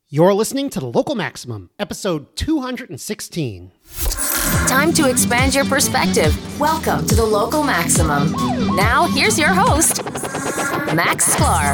You're listening to The Local Maximum, episode 216. Time to expand your perspective. Welcome to The Local Maximum. Now, here's your host, Max Sklar.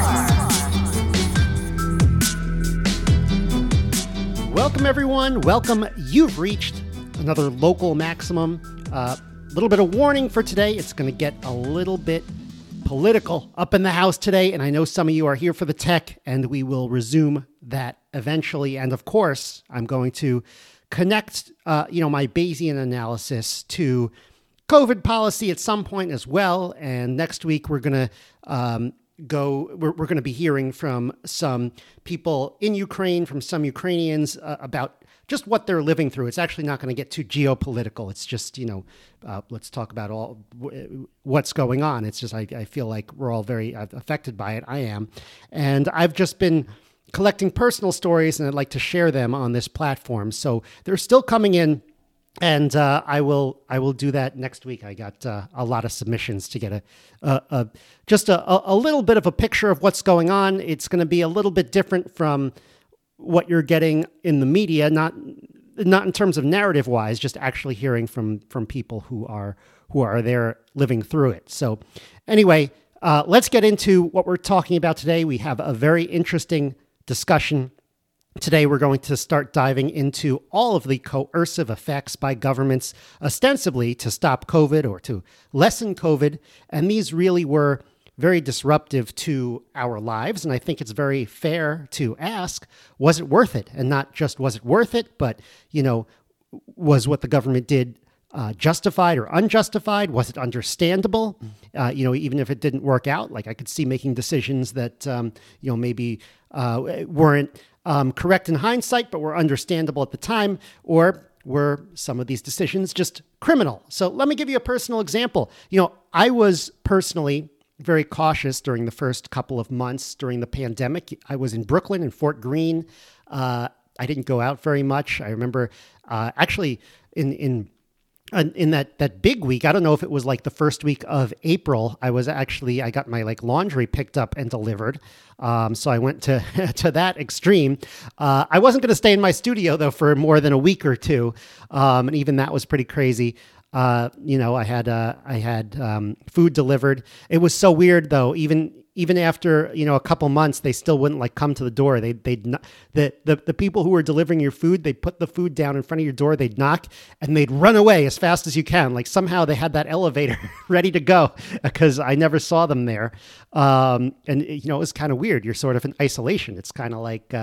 Welcome, everyone. Welcome. You've reached another Local Maximum. A little bit of warning for today. It's going to get a little bit political up in the house today, and I know some of you are here for the tech, and we will resume that eventually. And of course, I'm going to connect, my Bayesian analysis to COVID policy at some point as well. And next week, we're going to we're going to be hearing from some people in Ukraine, from some Ukrainians about just what they're living through. It's actually not going to get too geopolitical. It's just, let's talk about all what's going on. It's just, I feel like we're all very affected by it. I am. And I've just been collecting personal stories, and I'd like to share them on this platform. So they're still coming in, and I will do that next week. I got a lot of submissions to get just a little bit of a picture of what's going on. It's going to be a little bit different from what you're getting in the media, not in terms of narrative wise, just actually hearing from people who are there living through it. So anyway, let's get into what we're talking about today. We have a very interesting discussion. Today, we're going to start diving into all of the coercive effects by governments, ostensibly to stop COVID or to lessen COVID. And these really were very disruptive to our lives. And I think it's very fair to ask, was it worth it? And not just was it worth it, but, was what the government did justified or unjustified? Was it understandable? Even if it didn't work out, like I could see making decisions that, maybe weren't correct in hindsight, but were understandable at the time, or were some of these decisions just criminal? So let me give you a personal example. I was personally very cautious during the first couple of months during the pandemic. I was in Brooklyn and Fort Greene. I didn't go out very much. I remember actually in that big week, I don't know if it was like the first week of April, I got my laundry picked up and delivered. So I went to that extreme. I wasn't going to stay in my studio though for more than a week or two. And even that was pretty crazy. I had food delivered. It was so weird though, even after, a couple months, they still wouldn't come to the door. They'd not, the people who were delivering your food, they put the food down in front of your door, they'd knock and they'd run away as fast as you can. Somehow they had that elevator ready to go because I never saw them there. And it was kind of weird. You're sort of in isolation. It's kind of like,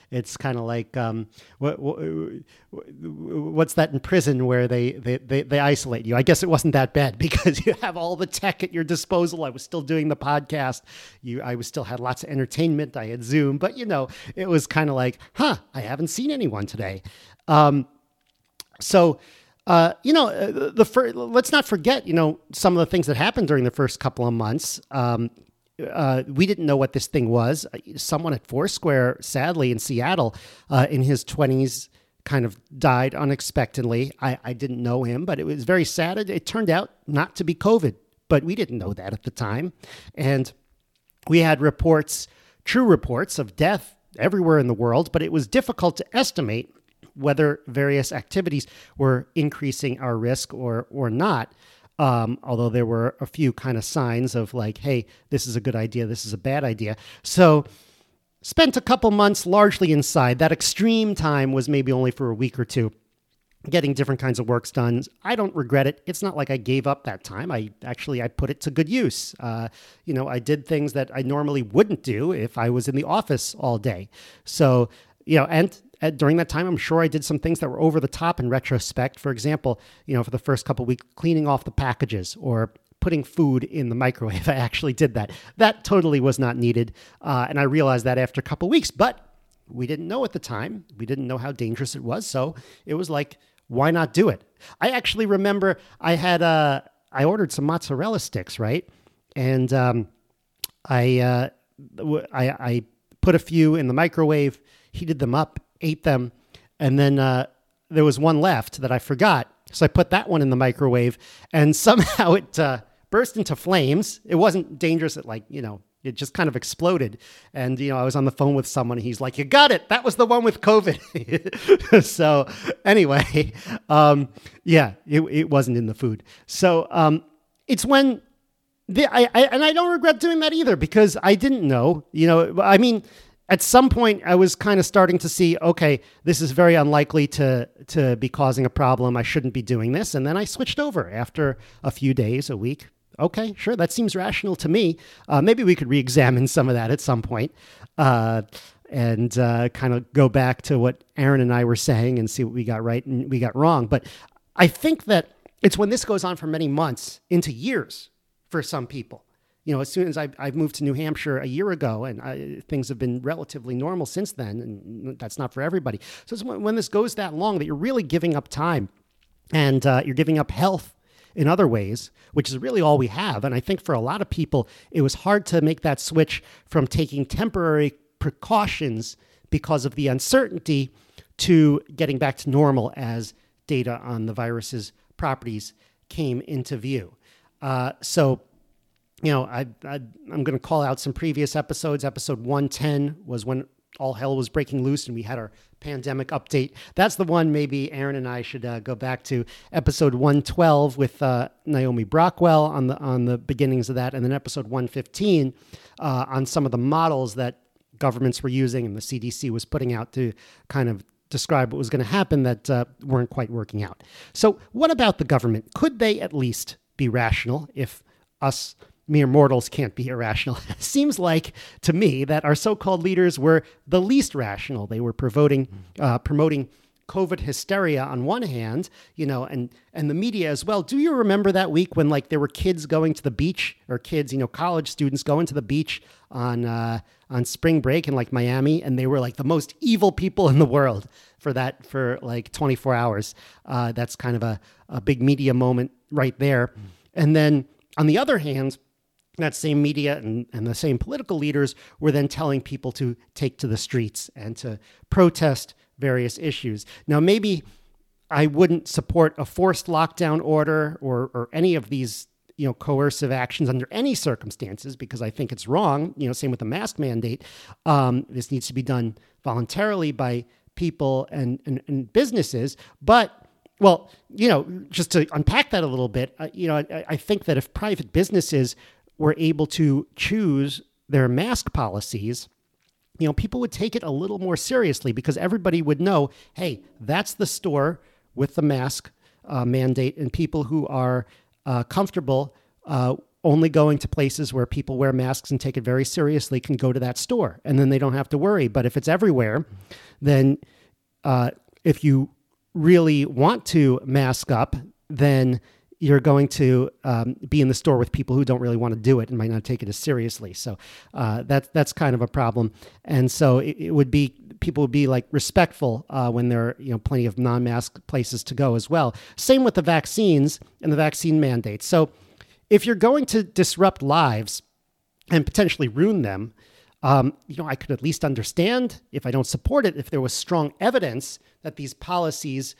what's that in prison where they isolate you? I guess it wasn't that bad because you have all the tech at your disposal. I was still doing the podcast. I still had lots of entertainment. I had Zoom, but it was kind of like, I haven't seen anyone today. Let's not forget, some of the things that happened during the first couple of months. We didn't know what this thing was. Someone at Foursquare, sadly, in Seattle, in his 20s, kind of died unexpectedly. I didn't know him, but it was very sad. It turned out not to be COVID, but we didn't know that at the time. And we had true reports of death everywhere in the world, but it was difficult to estimate whether various activities were increasing our risk or not. Although there were a few kind of signs of hey, this is a good idea, this is a bad idea. So spent a couple months largely inside. That extreme time was maybe only for a week or two, getting different kinds of works done. I don't regret it. It's not like I gave up that time. I put it to good use. I did things that I normally wouldn't do if I was in the office all day. So, during that time, I'm sure I did some things that were over the top in retrospect. For example, for the first couple of weeks, cleaning off the packages or putting food in the microwave. I actually did that. That totally was not needed. And I realized that after a couple of weeks, but we didn't know at the time. We didn't know how dangerous it was. So it was why not do it? I actually remember I ordered some mozzarella sticks, right? And I put a few in the microwave, heated them up, ate them, and then there was one left that I forgot. So I put that one in the microwave, and somehow it burst into flames. It wasn't dangerous at It just kind of exploded. And, I was on the phone with someone. And he's like, you got it. That was the one with COVID. So anyway, it wasn't in the food. So it's when I don't regret doing that either, because I didn't know, at some point I was kind of starting to see, okay, this is very unlikely to be causing a problem. I shouldn't be doing this. And then I switched over after a few days, a week. Okay, sure. That seems rational to me. Maybe we could re-examine some of that at some point and kind of go back to what Aaron and I were saying and see what we got right and we got wrong. But I think that it's when this goes on for many months into years for some people. As soon as I've moved to New Hampshire a year ago, and things have been relatively normal since then, and that's not for everybody. So it's when this goes that long that you're really giving up time and you're giving up health in other ways, which is really all we have. And I think for a lot of people, it was hard to make that switch from taking temporary precautions because of the uncertainty to getting back to normal as data on the virus's properties came into view. I'm going to call out some previous episodes. Episode 110 was when all hell was breaking loose and we had our pandemic update. That's the one maybe Aaron and I should go back to. Episode 112 with Naomi Brockwell on the beginnings of that. And then episode 115 on some of the models that governments were using and the CDC was putting out to kind of describe what was going to happen that weren't quite working out. So what about the government? Could they at least be rational if us mere mortals can't be irrational? It seems like to me that our so-called leaders were the least rational. They were promoting COVID hysteria on one hand, and the media as well. Do you remember that week when there were kids going to the beach, or kids, college students going to the beach on spring break in Miami, and they were the most evil people in the world for 24 hours. That's kind of a big media moment right there. And then on the other hand, that same media and the same political leaders were then telling people to take to the streets and to protest various issues. Now, maybe I wouldn't support a forced lockdown order or any of these, coercive actions under any circumstances, because I think it's wrong. Same with the mask mandate. This needs to be done voluntarily by people and businesses. But just to unpack that a little bit, I think that if private businesses were able to choose their mask policies, people would take it a little more seriously, because everybody would know, hey, that's the store with the mask mandate, and people who are comfortable only going to places where people wear masks and take it very seriously can go to that store, and then they don't have to worry. But if it's everywhere, then if you really want to mask up, then you're going to be in the store with people who don't really want to do it and might not take it as seriously. So that's kind of a problem. And so it would be, people would be respectful when there are plenty of non-mask places to go as well. Same with the vaccines and the vaccine mandates. So if you're going to disrupt lives and potentially ruin them, I could at least understand, if I don't support it, if there was strong evidence that these policies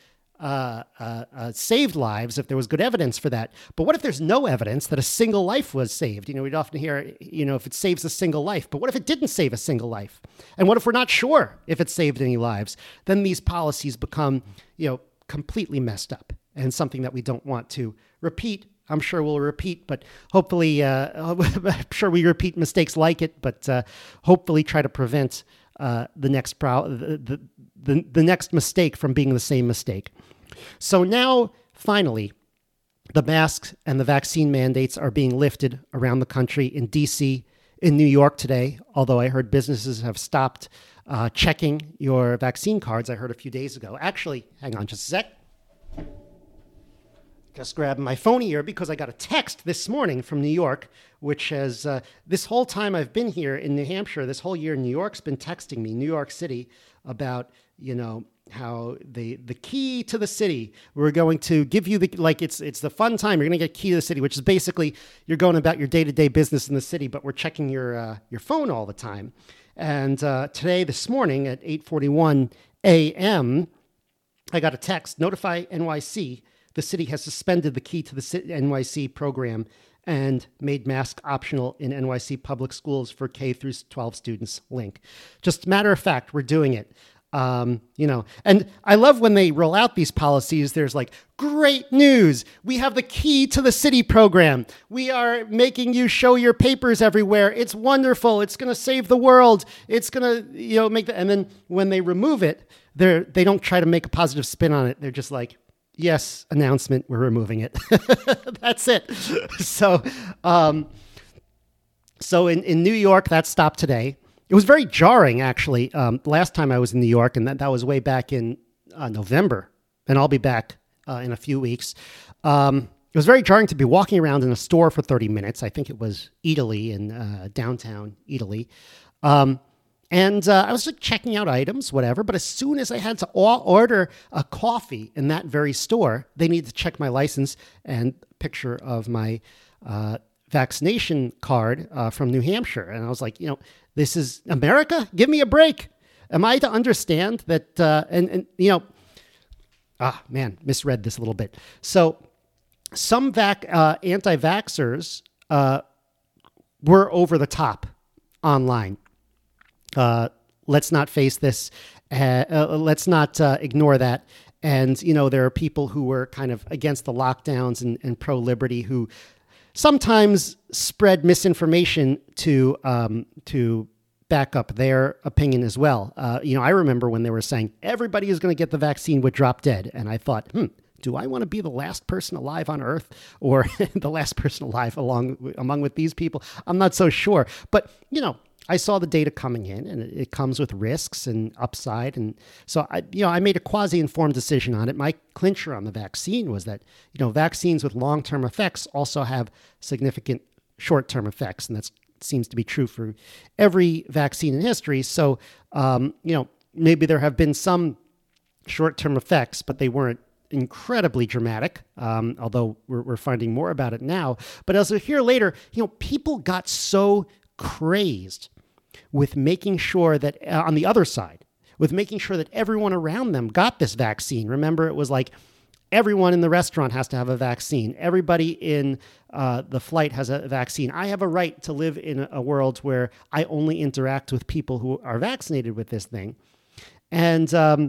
saved lives, if there was good evidence for that. But what if there's no evidence that a single life was saved? We'd often hear, if it saves a single life, but what if it didn't save a single life? And what if we're not sure if it saved any lives? Then these policies become, completely messed up and something that we don't want to repeat. I'm sure we'll repeat, but hopefully, I'm sure we repeat mistakes like it, but hopefully try to prevent the next mistake from being the same mistake. So now, finally, the masks and the vaccine mandates are being lifted around the country in D.C., in New York today, although I heard businesses have stopped checking your vaccine cards. I heard a few days ago. Actually, hang on just a sec. Just grabbing my phone here because I got a text this morning from New York, which has, this whole time I've been here in New Hampshire, this whole year, New York's been texting me, New York City, about, how the key to the city, we're going to give you it's the fun time. You're going to get key to the city, which is basically you're going about your day-to-day business in the city, but we're checking your phone all the time. And this morning at 8:41 a.m., I got a text, notify NYC. The city has suspended the Key to the NYC program and made masks optional in NYC public schools for K through 12 students. Link. Just matter of fact, we're doing it. And I love when they roll out these policies, there's like, great news. We have the Key to the City program. We are making you show your papers everywhere. It's wonderful. It's going to save the world. It's going to, and then when they remove it, they don't try to make a positive spin on it. They're just like, yes, announcement, we're removing it. That's it. So in New York, that stopped today. It was very jarring, actually. Last time I was in New York, and that was way back in November, and I'll be back in a few weeks. It was very jarring to be walking around in a store for 30 minutes. I think it was Italy in downtown Italy. And I was just checking out items, whatever. But as soon as I had to order a coffee in that very store, they needed to check my license and picture of my vaccination card from New Hampshire. And I was like, this is America? Give me a break. Am I to understand that, misread this a little bit. So some anti-vaxxers were over the top online. Let's not face this. Let's not ignore that. And, there are people who were kind of against the lockdowns and pro-liberty who sometimes spread misinformation to back up their opinion as well. I remember when they were saying everybody is going to get the vaccine would drop dead. And I thought, do I want to be the last person alive on Earth or the last person alive among with these people? I'm not so sure. But, I saw the data coming in, and it comes with risks and upside. And so I made a quasi-informed decision on it. My clincher on the vaccine was that, vaccines with long-term effects also have significant short-term effects. And that seems to be true for every vaccine in history. So, maybe there have been some short-term effects, but they weren't incredibly dramatic, although we're finding more about it now. But as we'll hear later, people got so crazed with making sure that on the other side, with making sure that everyone around them got this vaccine. Remember, it was like everyone in the restaurant has to have a vaccine. Everybody in the flight has a vaccine. I have a right to live in a world where I only interact with people who are vaccinated with this thing. And,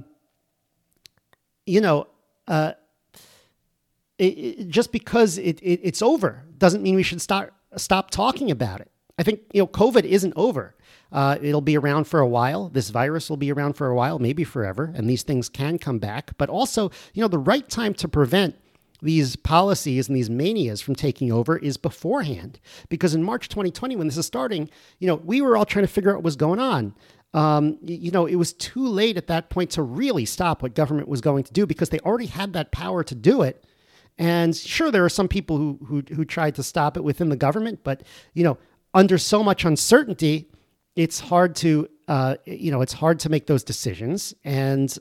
just because it's over doesn't mean we should stop talking about it. I think, COVID isn't over. It'll be around for a while. This virus will be around for a while, maybe forever, and these things can come back. But also, the right time to prevent these policies and these manias from taking over is beforehand. Because in March 2020, when this is starting, we were all trying to figure out what was going on. It was too late at that point to really stop what government was going to do because they already had that power to do it. And sure, there are some people who tried to stop it within the government, but, under so much uncertainty, it's hard to make those decisions. And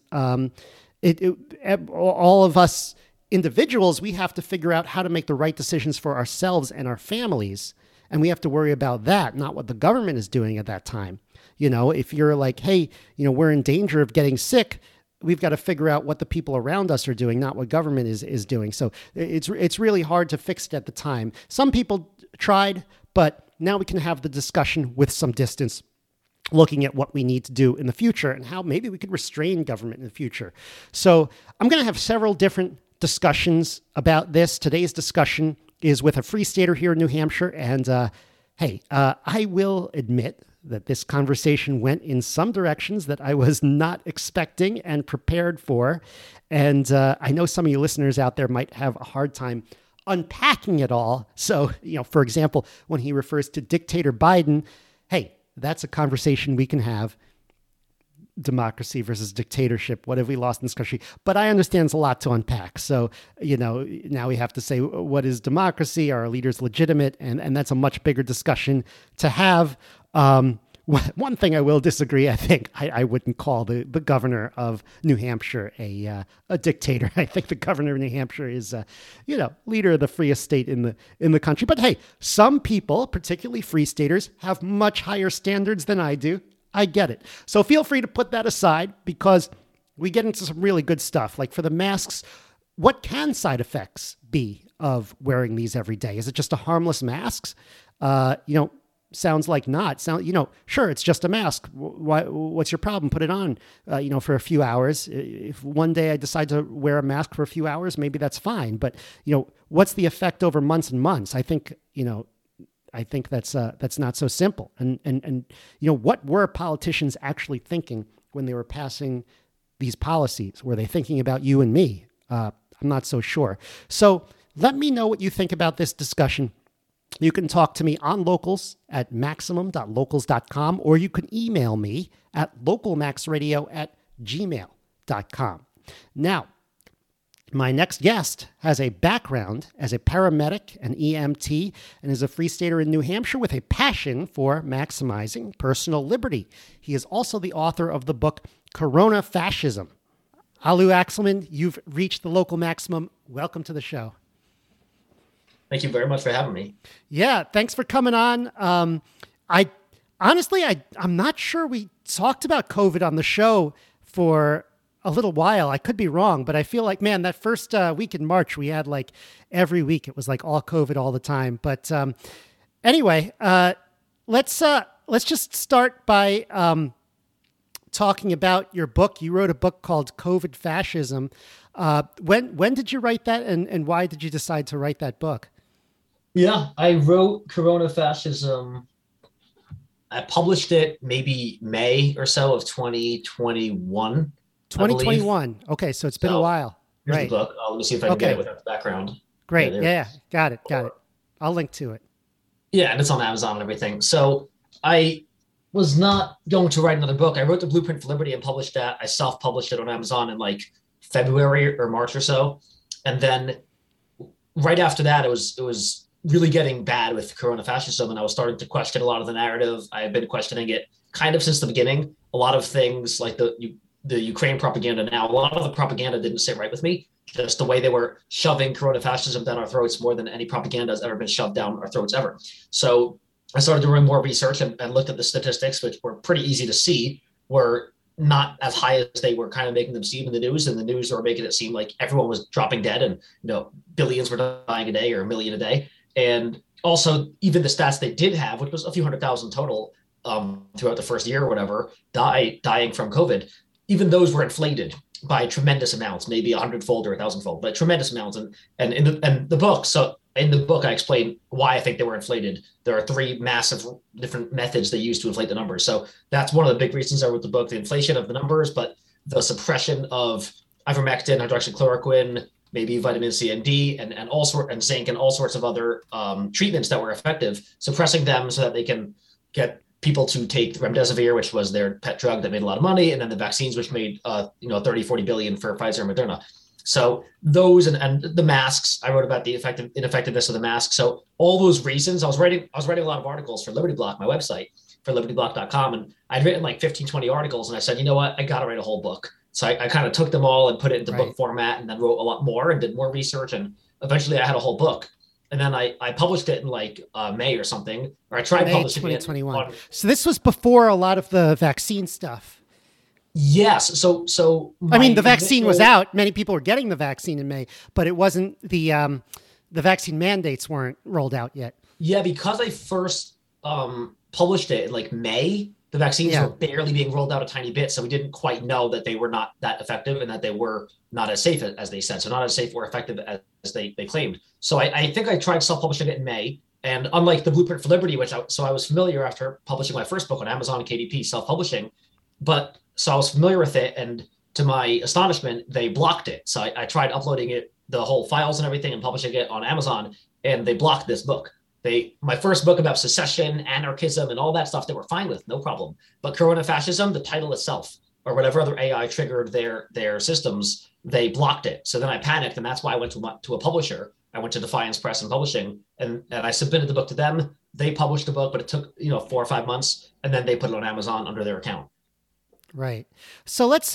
all of us individuals, we have to figure out how to make the right decisions for ourselves and our families. And we have to worry about that, not what the government is doing at that time. If you're like, hey, we're in danger of getting sick, we've got to figure out what the people around us are doing, not what government is doing. So it's really hard to fix it at the time. Some people tried, but now we can have the discussion with some distance, looking at what we need to do in the future and how maybe we could restrain government in the future. So I'm going to have several different discussions about this. Today's discussion is with a Free Stater here in New Hampshire. And I will admit that this conversation went in some directions that I was not expecting and prepared for. And I know some of you listeners out there might have a hard time unpacking it all. So, for example, when he refers to dictator Biden, hey, that's a conversation we can have. Democracy versus dictatorship. What have we lost in this country? But I understand it's a lot to unpack. So, now we have to say, what is democracy? Are our leaders legitimate? And that's a much bigger discussion to have. One thing I will disagree, I think I wouldn't call the governor of New Hampshire a dictator. I think the governor of New Hampshire is, leader of the freest state in the country. But hey, some people, particularly free staters, have much higher standards than I do. I get it. So feel free to put that aside because we get into some really good stuff. Like for the masks, what can side effects be of wearing these every day? Is it just a harmless mask? Sounds like not. Sure, it's just a mask. What's your problem? Put it on, for a few hours. If one day I decide to wear a mask for a few hours, maybe that's fine. But, what's the effect over months and months? I think that's not so simple. And what were politicians actually thinking when they were passing these policies? Were they thinking about you and me? I'm not so sure. So let me know what you think about this discussion. You can talk to me on Locals at maximum.locals.com, or you can email me at localmaxradio@gmail.com. Now, my next guest has a background as a paramedic, an EMT, and is a free stater in New Hampshire with a passion for maximizing personal liberty. He is also the author of the book, Corona Fascism. Alu Axelman, you've reached the Local Maximum. Welcome to the show. Thank you very much for having me. Yeah, thanks for coming on. I'm not sure we talked about COVID on the show for a little while. I could be wrong, but I feel like, man, that first week in March, we had like every week, it was like all COVID all the time. But anyway, let's just start by talking about your book. You wrote a book called COVID Fascism. When did you write that, and why did you decide to write that book? Yeah, I wrote Corona Fascism. I published it maybe May or so of 2021. 2021. Okay, so it's been a while. Here's right. the book. Let me see if I can get it without the background. Great. Yeah, got it. I'll link to it. Yeah, and it's on Amazon and everything. So I was not going to write another book. I wrote The Blueprint for Liberty and published that. I self-published it on Amazon in like February or March or so. And then right after that, it was really getting bad with Corona Fascism, and I was starting to question a lot of the narrative. I have been questioning it kind of since the beginning. A lot of things like the Ukraine propaganda now, a lot of the propaganda didn't sit right with me. Just the way they were shoving Corona Fascism down our throats more than any propaganda has ever been shoved down our throats ever. So I started doing more research and looked at the statistics, which were pretty easy to see, were not as high as they were kind of making them seem in the news. And the news were making it seem like everyone was dropping dead and, billions were dying a day or a million a day. And also even the stats they did have, which was a few 100,000 total throughout the first year or whatever, dying from COVID, even those were inflated by tremendous amounts, maybe 100-fold or 1,000-fold, but tremendous amounts. And in the book, I explain why I think they were inflated. There are three massive different methods they use to inflate the numbers. So that's one of the big reasons I wrote the book, the inflation of the numbers, but the suppression of ivermectin, hydroxychloroquine, maybe vitamin C and D, and zinc and all sorts of other treatments that were effective, suppressing them so that they can get people to take remdesivir, which was their pet drug that made a lot of money, and then the vaccines, which made 30, 40 billion for Pfizer and Moderna. So those and the masks, I wrote about the ineffectiveness of the mask. So all those reasons, I was writing a lot of articles for Liberty Block, my website, for libertyblock.com, and I'd written like 15, 20 articles, and I said, you know what, I got to write a whole book. So I kind of took them all and put it into book format, and then wrote a lot more and did more research, and eventually I had a whole book. And then I published it in like May or something, or I tried publishing 2021. it. So this was before a lot of the vaccine stuff. Yes. So the vaccine was out. Many people were getting the vaccine in May, but it wasn't the vaccine mandates weren't rolled out yet. Yeah, because I first published it in like May, the vaccines were barely being rolled out a tiny bit. So we didn't quite know that they were not that effective and that they were not as safe as they said. So not as safe or effective as they claimed. So I think I tried self-publishing it in May. And unlike the Blueprint for Liberty, so I was familiar after publishing my first book on Amazon and KDP, self-publishing, so I was familiar with it. And to my astonishment, they blocked it. So I tried uploading it, the whole files and everything, and publishing it on Amazon, and they blocked this book. My first book about secession, anarchism, and all that stuff, they were fine with, no problem. But Corona Fascism, the title itself, or whatever other AI triggered their systems, they blocked it. So then I panicked, and that's why I went to a publisher. I went to Defiance Press and Publishing, and I submitted the book to them. They published the book, but it took 4 or 5 months, and then they put it on Amazon under their account. Right. So let's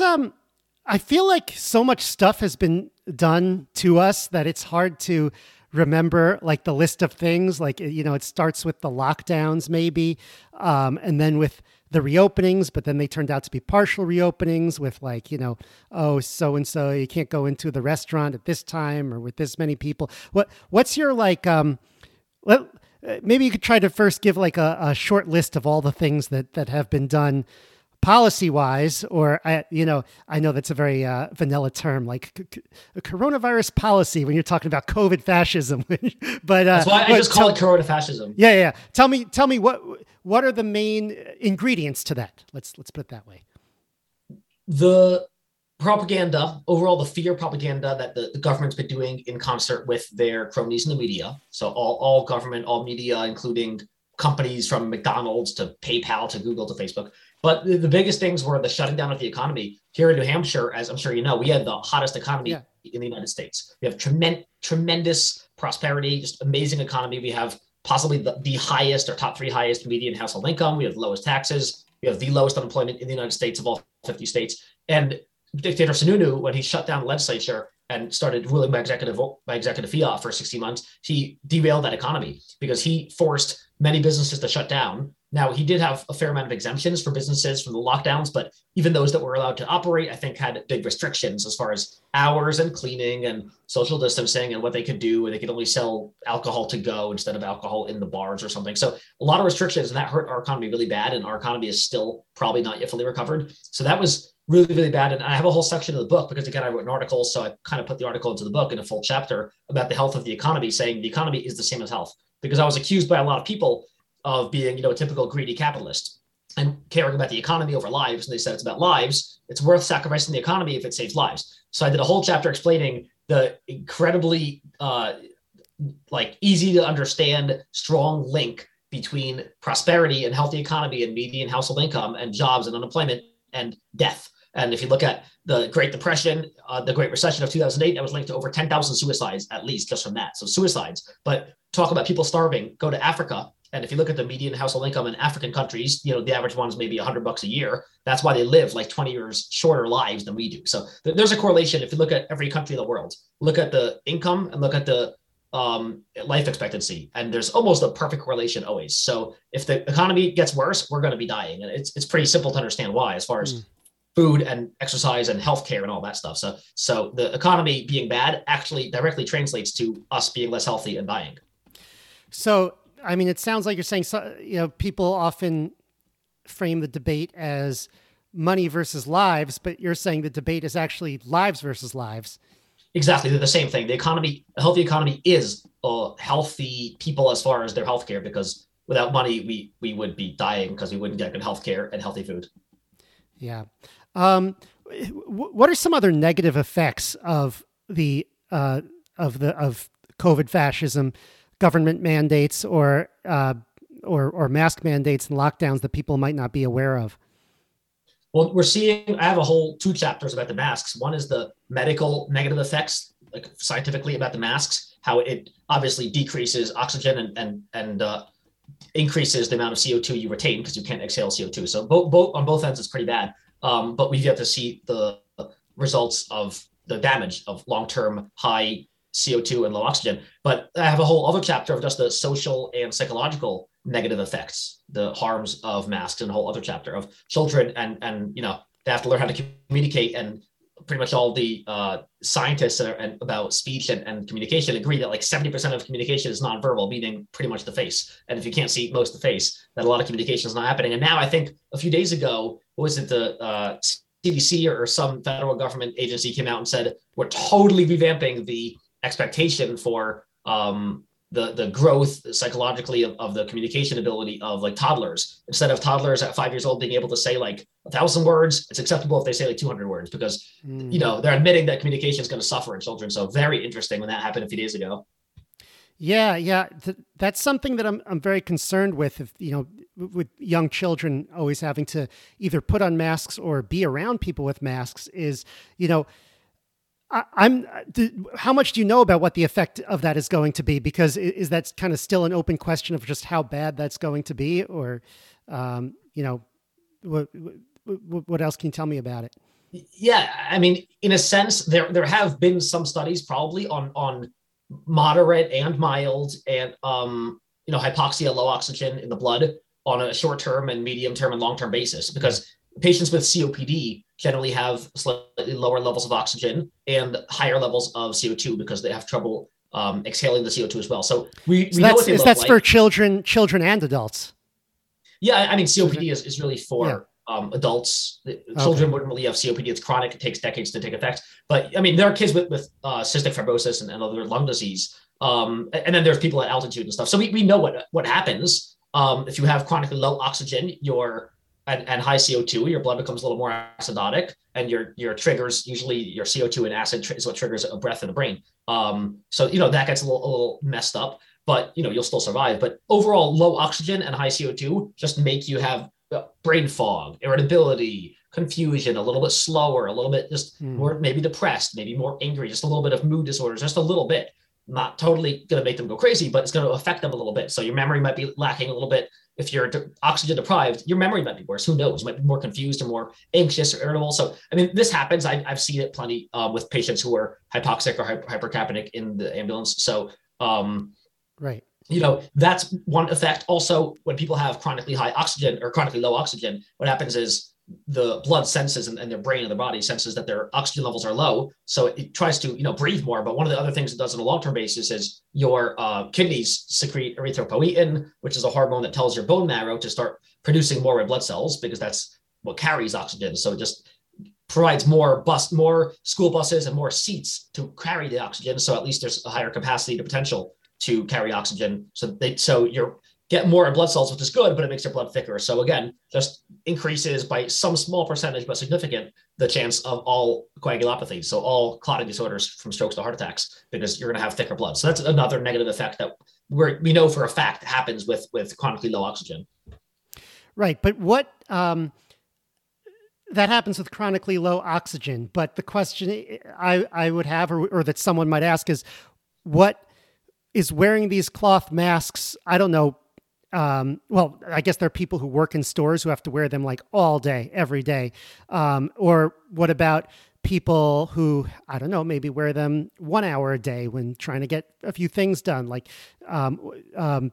I feel like so much stuff has been done to us that it's hard to remember like the list of things. Like, it starts with the lockdowns maybe, and then with the reopenings, but then they turned out to be partial reopenings with like, oh, so and so you can't go into the restaurant at this time or with this many people. What's your like? Maybe you could try to first give like a short list of all the things that have been done policy-wise, or I know that's a very vanilla term, like coronavirus policy when you're talking about COVID fascism. But that's why I just call it corona fascism. Yeah. Tell me what are the main ingredients to that? Let's put it that way. The propaganda, overall, the fear propaganda that the government's been doing in concert with their cronies in the media. So all government, all media, including companies from McDonald's to PayPal to Google to Facebook. But the biggest things were the shutting down of the economy. Here in New Hampshire, as I'm sure you know, we had the hottest economy in the United States. We have tremendous prosperity, just amazing economy. We have possibly the highest or top 3 highest median household income. We have the lowest taxes. We have the lowest unemployment in the United States of all 50 states. And Dictator Sununu, when he shut down the legislature and started ruling by executive fiat for 60 months, he derailed that economy because he forced many businesses to shut down. Now, he did have a fair amount of exemptions for businesses from the lockdowns, but even those that were allowed to operate, I think, had big restrictions as far as hours and cleaning and social distancing and what they could do. And they could only sell alcohol to go instead of alcohol in the bars or something. So a lot of restrictions, and that hurt our economy really bad. And our economy is still probably not yet fully recovered. So that was really, really bad. And I have a whole section of the book because, again, I wrote an article. So I kind of put the article into the book in a full chapter about the health of the economy, saying the economy is the same as health. Because I was accused by a lot of people of being, a typical greedy capitalist and caring about the economy over lives. And they said it's about lives. It's worth sacrificing the economy if it saves lives. So I did a whole chapter explaining the incredibly easy to understand, strong link between prosperity and healthy economy and median household income and jobs and unemployment and death. And if you look at the Great Depression, the Great Recession of 2008, that was linked to over 10,000 suicides, at least just from that. So suicides, but talk about people starving, go to Africa. And if you look at the median household income in African countries, the average one is maybe $100 a year. That's why they live like 20 years shorter lives than we do. So there's a correlation. If you look at every country in the world, look at the income and look at the life expectancy, and there's almost a perfect correlation always. So if the economy gets worse, we're going to be dying. And it's pretty simple to understand why, as far as food and exercise and healthcare and all that stuff. So the economy being bad actually directly translates to us being less healthy and dying. So, I mean, it sounds like you're saying, people often frame the debate as money versus lives, but you're saying the debate is actually lives versus lives. Exactly. They're the same thing. A healthy economy is healthy people as far as their healthcare, because without money, we would be dying because we wouldn't get good healthcare and healthy food. Yeah. What are some other negative effects of the COVID fascism, government mandates, or mask mandates and lockdowns that people might not be aware of? Well, I have a whole 2 chapters about the masks. One is the medical negative effects, like scientifically about the masks, how it obviously decreases oxygen and increases the amount of CO2 you retain because you can't exhale CO2. So both on both ends, it's pretty bad. But we've yet to see the results of the damage of long-term high CO2 and low oxygen. But I have a whole other chapter of just the social and psychological negative effects, the harms of masks, and a whole other chapter of children and they have to learn how to communicate. And pretty much all the scientists about speech and communication agree that like 70% of communication is nonverbal, meaning pretty much the face. And if you can't see most of the face, that a lot of communication is not happening. And now I think a few days ago, the CDC or some federal government agency came out and said, we're totally revamping the expectation for the growth psychologically of the communication ability of like toddlers. Instead of toddlers at 5 years old being able to say like 1,000 words, it's acceptable if they say like 200 words because they're admitting that communication is going to suffer in children. So very interesting when that happened a few days ago. Yeah. That's something that I'm very concerned with. If, with young children always having to either put on masks or be around people with masks is, how much do you know about what the effect of that is going to be? Because is that kind of still an open question of just how bad that's going to be? Or, what else can you tell me about it? Yeah. I mean, in a sense, there have been some studies probably on moderate and mild and, hypoxia, low oxygen in the blood on a short-term and medium-term and long-term basis, because patients with COPD generally have slightly lower levels of oxygen and higher levels of CO2 because they have trouble exhaling the CO2 as well. So we know what they look like. For children and adults. Yeah, I mean, COPD is really for adults. Children wouldn't really have COPD. It's chronic. It takes decades to take effect. But I mean, there are kids with cystic fibrosis and other lung disease. And then there's people at altitude and stuff. So we know what happens if you have chronically low oxygen, and high CO2, your blood becomes a little more acidotic, and your triggers, usually your CO2 and acid is what triggers a breath in the brain. So, that gets a little messed up, but, you'll still survive. But overall, low oxygen and high CO2 just make you have brain fog, irritability, confusion, a little bit slower, a little bit just more maybe depressed, maybe more angry, just a little bit of mood disorders, just a little bit. Not totally going to make them go crazy, but it's going to affect them a little bit. So your memory might be lacking a little bit. If you're oxygen deprived, your memory might be worse. Who knows? You might be more confused or more anxious or irritable. So, I mean, this happens. I've seen it plenty with patients who are hypoxic or hypercapnic in the ambulance. So, right. That's one effect. Also, when people have chronically high oxygen or chronically low oxygen, what happens is the blood senses and their brain and their body senses that their oxygen levels are low. So it tries to, breathe more. But one of the other things it does on a long-term basis is your kidneys secrete erythropoietin, which is a hormone that tells your bone marrow to start producing more red blood cells, because that's what carries oxygen. So it just provides more school buses and more seats to carry the oxygen. So at least there's a higher capacity to potential to carry oxygen. So you're get more blood cells, which is good, but it makes your blood thicker. So again, just increases by some small percentage, but significant, the chance of all coagulopathy. So all clotting disorders from strokes to heart attacks, because you're going to have thicker blood. So that's another negative effect that we know for a fact happens with chronically low oxygen. Right. But what that happens with chronically low oxygen. But the question I would have, or that someone might ask, is what is wearing these cloth masks? I don't know. Well, I guess there are people who work in stores who have to wear them like all day, every day. Or what about people who, I don't know, maybe wear them 1 hour a day when trying to get a few things done? Like, are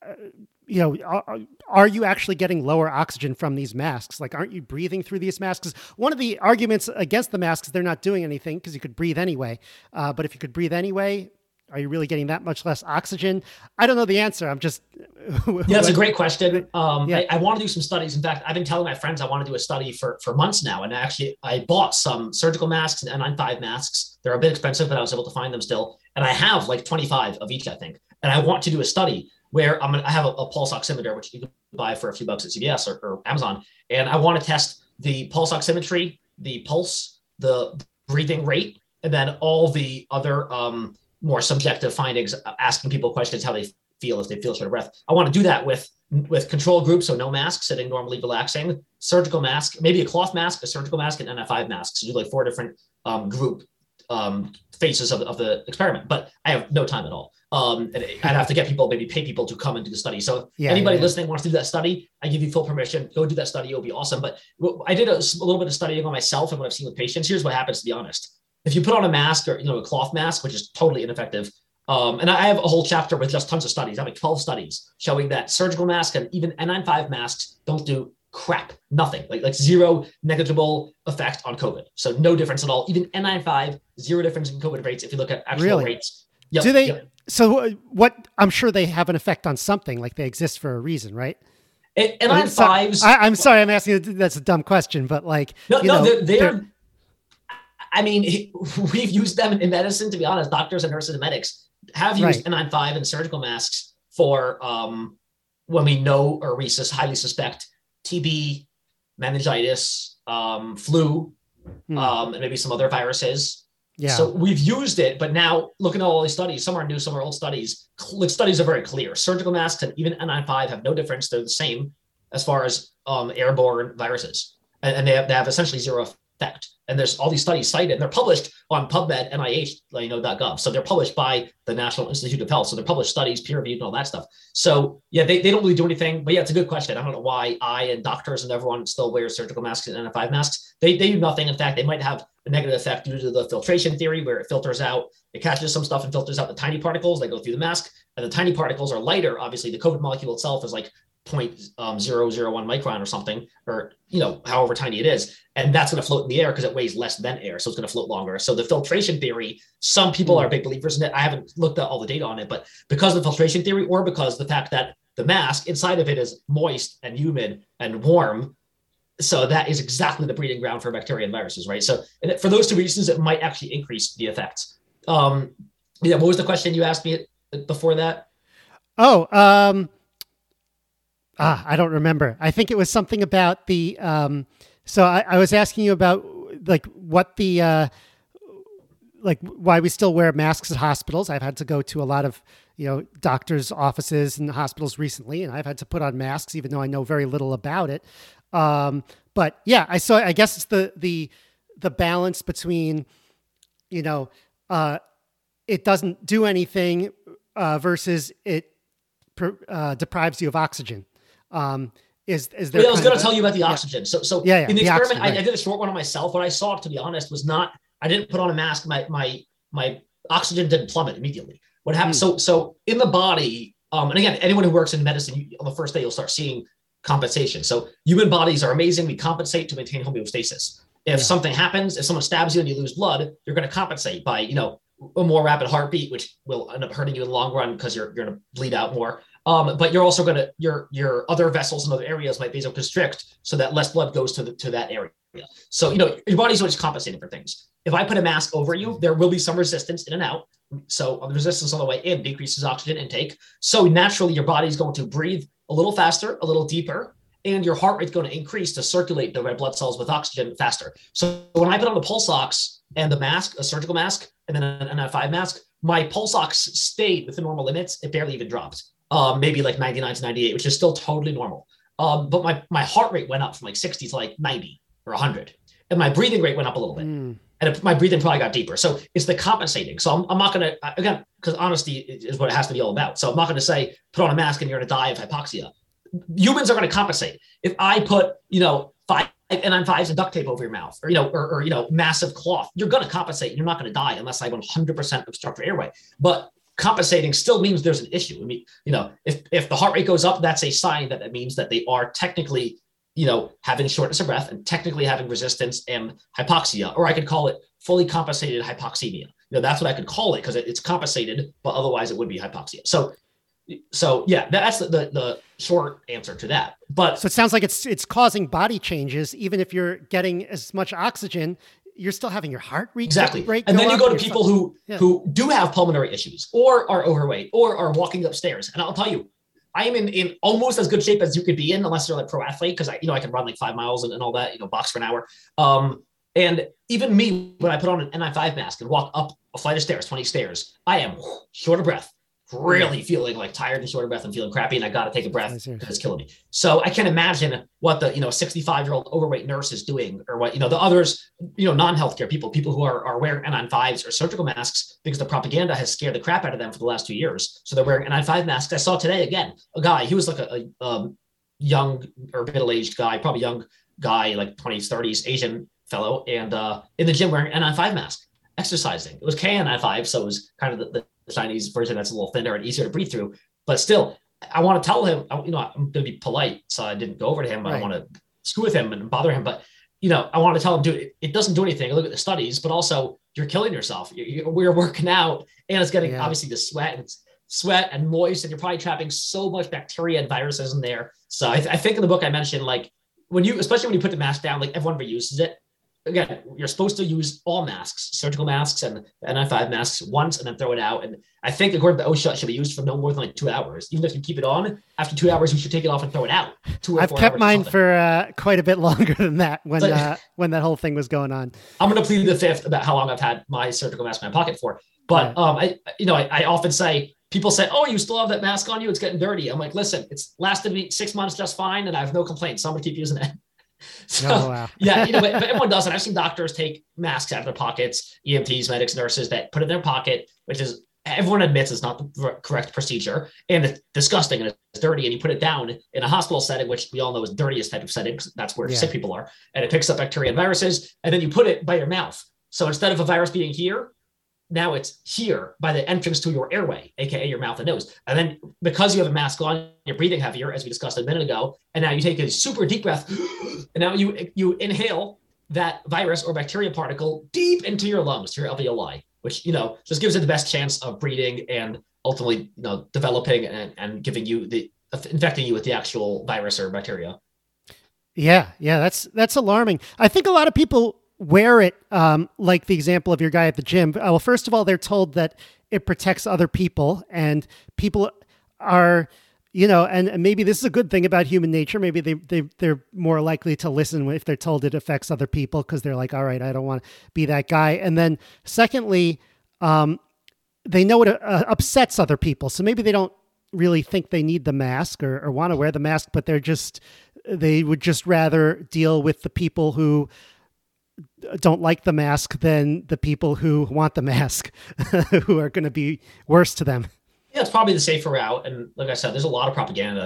you actually getting lower oxygen from these masks? Like, aren't you breathing through these masks? One of the arguments against the masks is they're not doing anything because you could breathe anyway. But if you could breathe anyway, are you really getting that much less oxygen? I don't know the answer. I'm just... Yeah, that's a great question. I want to do some studies. In fact, I've been telling my friends I want to do a study for months now. And actually, I bought some surgical masks and N95 masks. They're a bit expensive, but I was able to find them still. And I have like 25 of each, I think. And I want to do a study where I have a pulse oximeter, which you can buy for a few bucks at CVS or Amazon. And I want to test the pulse oximetry, the pulse, the breathing rate, and then all the other more subjective findings, asking people questions, how they feel, if they feel short of breath. I want to do that with control groups, so no mask, sitting normally, relaxing, surgical mask, maybe a cloth mask, a surgical mask, and N95 masks. So do like 4 different group phases of the experiment. But I have no time at all. And I'd have to get people, maybe pay people to come and do the study. So anybody listening wants to do that study, I give you full permission. Go do that study. It'll be awesome. But I did a little bit of studying on myself and what I've seen with patients. Here's what happens, to be honest. If you put on a mask or a cloth mask, which is totally ineffective, and I have a whole chapter with just tons of studies. I have like 12 studies showing that surgical masks and even N95 masks don't do crap, nothing, like zero negligible effect on COVID. So no difference at all. Even N95, zero difference in COVID rates if you look at actual rates. Yep, do they? Yep. So what? I'm sure they have an effect on something. Like they exist for a reason, right? N95s. I'm sorry, I'm asking. That's a dumb question, but like they're I mean, we've used them in medicine, to be honest. Doctors and nurses and medics have used N95 and surgical masks for when we know or we highly suspect TB, meningitis, flu, and maybe some other viruses. Yeah. So we've used it, but now looking at all these studies, some are new, some are old studies. Studies are very clear. Surgical masks and even N95 have no difference. They're the same as far as airborne viruses, and they have essentially zero effect. And there's all these studies cited, and they're published on PubMed, NIH.gov. So they're published by the National Institute of Health. So they're published studies, peer reviewed, and all that stuff. So yeah, they don't really do anything. But yeah, it's a good question. I don't know why I and doctors and everyone still wears surgical masks and N95 masks. They do nothing. In fact, they might have a negative effect due to the filtration theory, where it filters out, it catches some stuff and filters out the tiny particles that go through the mask. And the tiny particles are lighter. Obviously, the COVID molecule itself is like 0.001 micron or something, or, however tiny it is. And that's going to float in the air because it weighs less than air. So it's going to float longer. So the filtration theory, some people are big believers in it. I haven't looked at all the data on it, but because of the filtration theory, or because the fact that the mask inside of it is moist and humid and warm. So that is exactly the breeding ground for bacteria and viruses, right? So for those two reasons, it might actually increase the effects. What was the question you asked me before that? I don't remember. I think it was something about the, so I was asking you about like what the, like why we still wear masks at hospitals. I've had to go to a lot of, doctors' offices and hospitals recently, and I've had to put on masks, even though I know very little about it. But yeah, I guess it's the balance between, it doesn't do anything, versus it deprives you of oxygen. Is there? I was going to tell you about the oxygen. So in the experiment, oxygen, right. I did a short one on myself. What I saw, to be honest, was not. I didn't put on a mask. My oxygen didn't plummet immediately. What happened? So in the body, and again, anyone who works in medicine, on the first day you'll start seeing compensation. So human bodies are amazing. We compensate to maintain homeostasis. If something happens, if someone stabs you and you lose blood, you're going to compensate by a more rapid heartbeat, which will end up hurting you in the long run because you're going to bleed out more. But you're also going to, your other vessels and other areas might vasoconstrict so that less blood goes to that area. So, your body's always compensating for things. If I put a mask over you, there will be some resistance in and out. So the resistance on the way in decreases oxygen intake. So naturally, your body's going to breathe a little faster, a little deeper, and your heart rate's going to increase to circulate the red blood cells with oxygen faster. So when I put on the pulse ox and the mask, a surgical mask, and then an N95 mask, my pulse ox stayed within normal limits. It barely even dropped. Maybe like 99 to 98, which is still totally normal. But my heart rate went up from like 60 to like 90 or 100. And my breathing rate went up a little bit. And my breathing probably got deeper. So it's the compensating. So I'm not going to, again, because honesty is what it has to be all about. So I'm not going to say, put on a mask and you're going to die of hypoxia. Humans are going to compensate. If I put, 5 N95s and duct tape over your mouth, or massive cloth, you're going to compensate. You're not going to die unless I 100% obstruct your airway. But compensating still means there's an issue. I mean, if the heart rate goes up, that's a sign that it means that they are technically, having shortness of breath and technically having resistance and hypoxia, or I could call it fully compensated hypoxemia. That's what I could call it because it's compensated, but otherwise it would be hypoxia. So yeah, that's the short answer to that. But so it sounds like it's causing body changes, even if you're getting as much oxygen. You're still having your heart rate. Exactly. Rate and then you go to up, people who do have pulmonary issues or are overweight or are walking upstairs. And I'll tell you, I am in almost as good shape as you could be in, unless you're like pro athlete. Cause I can run like 5 miles and all that, box for an hour. And even me, when I put on an N95 mask and walk up a flight of stairs, 20 stairs, I am short of breath, really feeling like tired and short of breath and feeling crappy. And I got to take a breath because it's killing me. So I can't imagine what the, 65-year-old overweight nurse is doing or what, the others, non-healthcare people who are wearing N95s or surgical masks because the propaganda has scared the crap out of them for the last 2 years. So they're wearing N95 masks. I saw today, again, a guy, he was like a young or middle-aged guy, probably young guy, like 20s, 30s, Asian fellow. And in the gym wearing an N95 mask, exercising. It was KN95. So it was kind of the Chinese version that's a little thinner and easier to breathe through. But still, I want to tell him, I'm going to be polite. So I didn't go over to him. Right. I don't want to screw with him and bother him. But, I want to tell him, dude, it doesn't do anything. Look at the studies, but also you're killing yourself. We're working out and it's getting obviously the sweat and moist, and you're probably trapping so much bacteria and viruses in there. So I think in the book I mentioned, like especially when you put the mask down, like everyone reuses it. Again, you're supposed to use all masks, surgical masks and N95 masks once and then throw it out. And I think according to OSHA, it should be used for no more than like 2 hours. Even if you keep it on, after 2 hours, you should take it off and throw it out. I've kept mine for quite a bit longer than that when that whole thing was going on. I'm going to plead the fifth about how long I've had my surgical mask in my pocket for. But I often say, people say, oh, you still have that mask on you? It's getting dirty. I'm like, listen, it's lasted me 6 months just fine. And I have no complaints. So I'm going to keep using it. So, wow. Yeah, but everyone does it. I've seen doctors take masks out of their pockets, EMTs, medics, nurses that put it in their pocket, which is, everyone admits is not the correct procedure and it's disgusting and it's dirty. And you put it down in a hospital setting, which we all know is the dirtiest type of setting because that's where sick people are. And it picks up bacteria and viruses. And then you put it by your mouth. So instead of a virus being here, now it's here by the entrance to your airway, aka your mouth and nose. And then because you have a mask on, you're breathing heavier, as we discussed a minute ago. And now you take a super deep breath, and now you inhale that virus or bacteria particle deep into your lungs, to your alveoli, which just gives it the best chance of breathing and ultimately developing and giving you infecting you with the actual virus or bacteria. Yeah, that's alarming. I think a lot of people wear it, like the example of your guy at the gym. Well, first of all, they're told that it protects other people, and people are, and maybe this is a good thing about human nature. Maybe they're more likely to listen if they're told it affects other people, because they're like, all right, I don't want to be that guy. And then secondly, they know it upsets other people. So maybe they don't really think they need the mask or want to wear the mask, but they would just rather deal with the people who don't like the mask than the people who want the mask, who are going to be worse to them. Yeah, it's probably the safer route. And like I said, there's a lot of propaganda.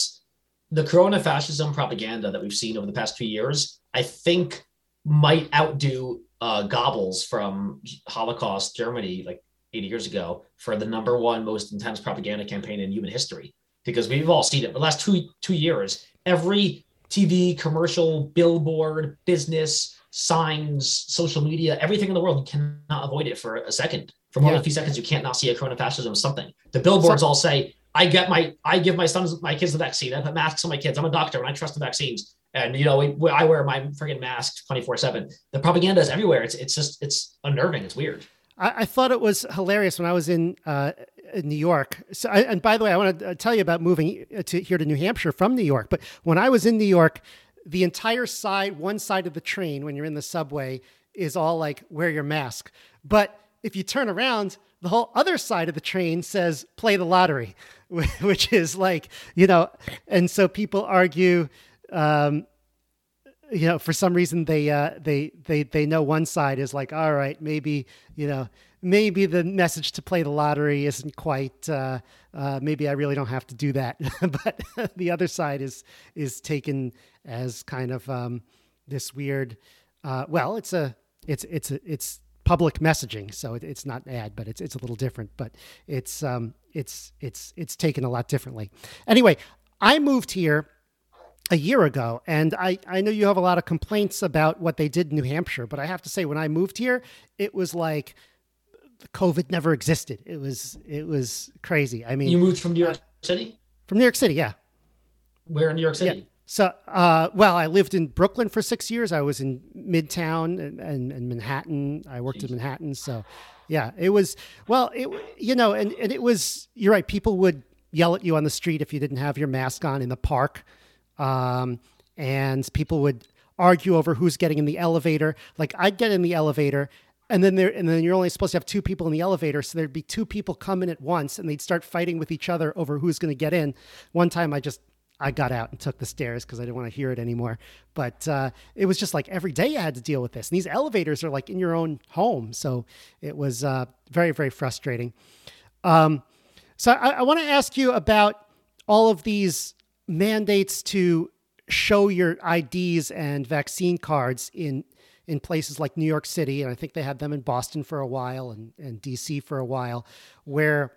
The corona fascism propaganda that we've seen over the past 2 years, I think might outdo Goebbels from Holocaust Germany, like 80 years ago, for the number one most intense propaganda campaign in human history. Because we've all seen it. The last two years, every TV, commercial, billboard, business, signs, social media, everything in the world, you cannot avoid it for a second. For more than a few seconds, you can't not see a corona fascism something. The billboards all say, I give my kids the vaccine. I put masks on my kids. I'm a doctor and I trust the vaccines. And I wear my friggin' mask 24/7. The propaganda is everywhere. It's unnerving. It's weird. I thought it was hilarious when I was in New York. So, and by the way, I want to tell you about moving here to New Hampshire from New York. But when I was in New York, the entire one side of the train, when you're in the subway, is all like, wear your mask. But if you turn around, the whole other side of the train says, play the lottery, which is like, and so people argue, for some reason they know one side is like, all right, maybe the message to play the lottery isn't quite, maybe I really don't have to do that. But the other side is taken as kind of this weird, it's public messaging. So it's not an ad, but it's a little different, but it's taken a lot differently. Anyway, I moved here a year ago, and I know you have a lot of complaints about what they did in New Hampshire, but I have to say, when I moved here, it was like COVID never existed. It was crazy. I mean, you moved from New York City? From New York City, yeah. Where in New York City? Yeah. So, I lived in Brooklyn for 6 years. I was in Midtown and Manhattan. I worked in Manhattan. So, yeah, it was, and it was, you're right. People would yell at you on the street if you didn't have your mask on in the park. And people would argue over who's getting in the elevator. Like, I'd get in the elevator, and then you're only supposed to have two people in the elevator. So there'd be two people coming at once, and they'd start fighting with each other over who's going to get in. One time I got out and took the stairs because I didn't want to hear it anymore. But it was just like every day you had to deal with this. And these elevators are like in your own home. So it was very, very frustrating. So I want to ask you about all of these mandates to show your IDs and vaccine cards in places like New York City. And I think they had them in Boston for a while and DC for a while, where,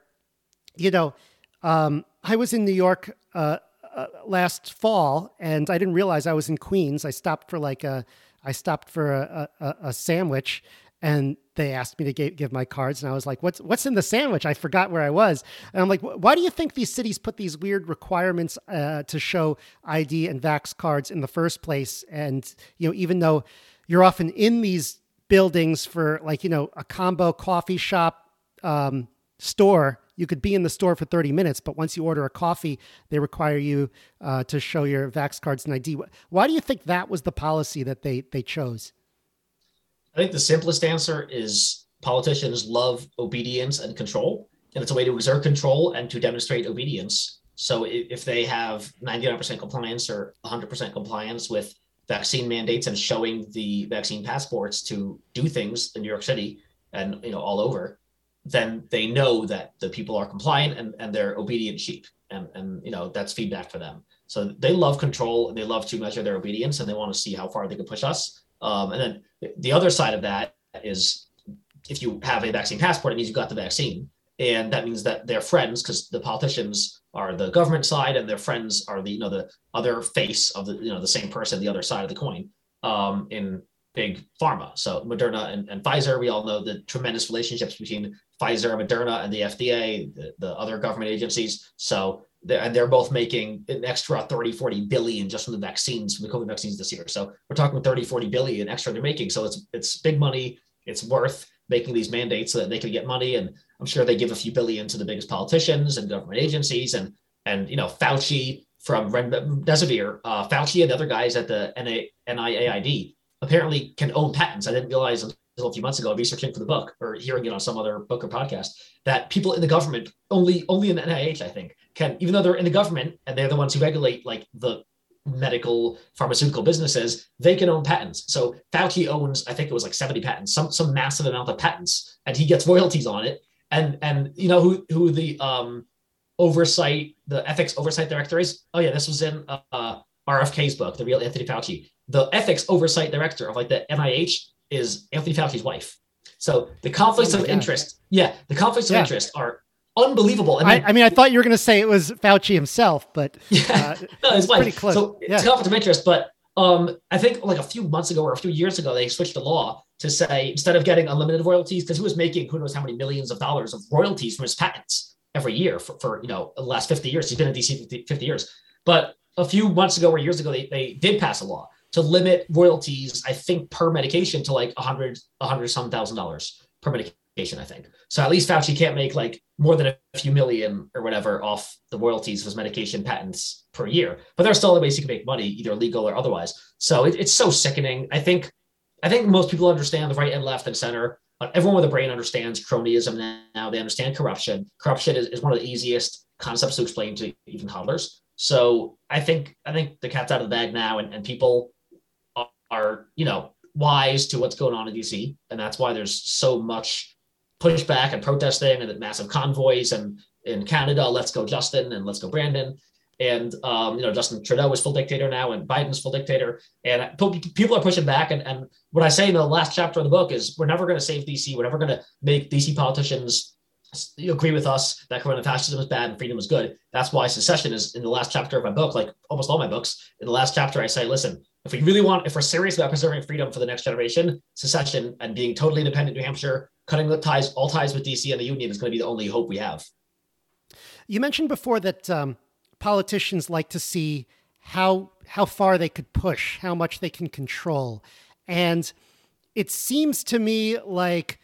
I was in New York last fall, and I didn't realize I was in Queens. I stopped for a sandwich, and they asked me to give my cards, and I was like, what's in the sandwich? I forgot where I was. And I'm like, why do you think these cities put these weird requirements to show ID and vax cards in the first place? And, even though you're often in these buildings for a combo coffee shop store, you could be in the store for 30 minutes, but once you order a coffee, they require you to show your vax cards and ID. Why do you think that was the policy that they chose? I think the simplest answer is politicians love obedience and control, and it's a way to exert control and to demonstrate obedience. So if they have 99% compliance or 100% compliance with vaccine mandates and showing the vaccine passports to do things in New York City and all over, then they know that the people are compliant and they're obedient sheep, and that's feedback for them. So they love control, and they love to measure their obedience, and they want to see how far they can push us. And then the other side of that is if you have a vaccine passport, it means you got the vaccine. And that means that they're friends, because the politicians are the government side and their friends are the the other face of the same person, the other side of the coin, in big pharma. So Moderna and Pfizer, we all know the tremendous relationships between Pfizer and Moderna and the FDA, the other government agencies. So they're both making an extra 30-40 billion just from the vaccines, from the COVID vaccines this year. So we're talking 30-40 billion extra they're making. So it's big money. It's worth making these mandates so that they can get money. And I'm sure they give a few billion to the biggest politicians and government agencies. And Fauci from Remdesivir, Fauci and the other guys at the NIAID apparently can own patents. I didn't realize until a few months ago, researching for the book or hearing it on some other book or podcast, that people in the government, only in the NIH, I think, can, even though they're in the government and they're the ones who regulate like the medical pharmaceutical businesses, they can own patents. So Fauci owns, I think it was like 70 patents, some massive amount of patents, and he gets royalties on it. And you know who the the ethics oversight director is? Oh yeah, this was in RFK's book, The Real Anthony Fauci. The ethics oversight director of like the NIH is Anthony Fauci's wife. So the conflicts of interest, interest are unbelievable. I mean, I thought you were going to say it was Fauci himself, but it's pretty close. So it's conflict of interest, but I think like a few months ago or a few years ago, they switched the law to say, instead of getting unlimited royalties, because he was making who knows how many millions of dollars of royalties from his patents every year for the last 50 years. He's been in DC 50 years. But a few months ago or years ago, they did pass a law to limit royalties, I think, per medication to like $100 some $1,000 per medication, I think. So at least Fauci can't make like more than a few million or whatever off the royalties of his medication patents per year. But there's still other ways he can make money, either legal or otherwise. So it's so sickening. I think most people understand, the right and left and center. Everyone with a brain understands cronyism now. They understand corruption. Corruption is one of the easiest concepts to explain to even toddlers. So I think the cat's out of the bag now, and people are wise to what's going on in DC, and that's why there's so much pushback and protesting and massive convoys, and in Canada, let's go Justin and let's go Brandon, and Justin Trudeau is full dictator now, and Biden's full dictator, and people are pushing back. And what I say in the last chapter of the book is, we're never going to save DC. We're never going to make DC politicians agree with us that corona fascism is bad and freedom is good. That's why secession is in the last chapter of my book, like almost all my books. In the last chapter, I say, listen, if we're serious about preserving freedom for the next generation, secession and being totally independent New Hampshire, cutting all ties with DC and the Union is going to be the only hope we have. You mentioned before that politicians like to see how far they could push, how much they can control. And it seems to me like,